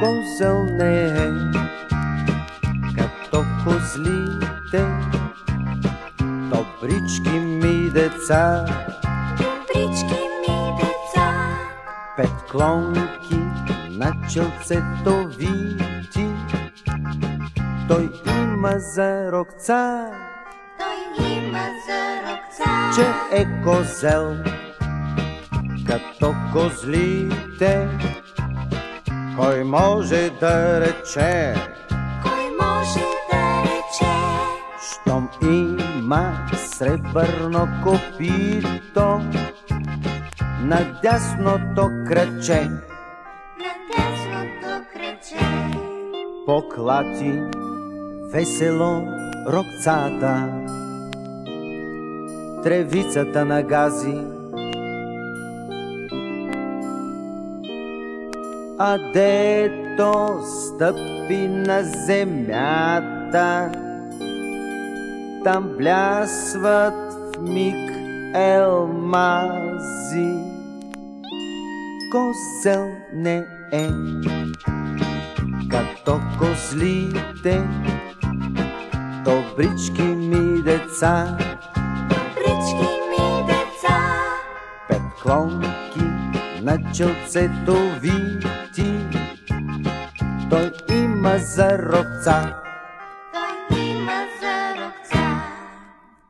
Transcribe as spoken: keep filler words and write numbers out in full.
Козел не е като козлите, добрички ми деца, добрички ми деца. пет клонки на челцето вити, той има за рокца, Той има за рокца, че е козел като козлите. Кой може да рече, кой може да рече, щом има сребърно копито на дясното краче, на дясното краче. поклати весело рокцата, тревицата нагази, а дето стъпи на земята, там блясват в миг елмази. Козел не е като козлите, добрички ми деца, Добрички ми деца, пет клонки на челцето вити, той има за рокца.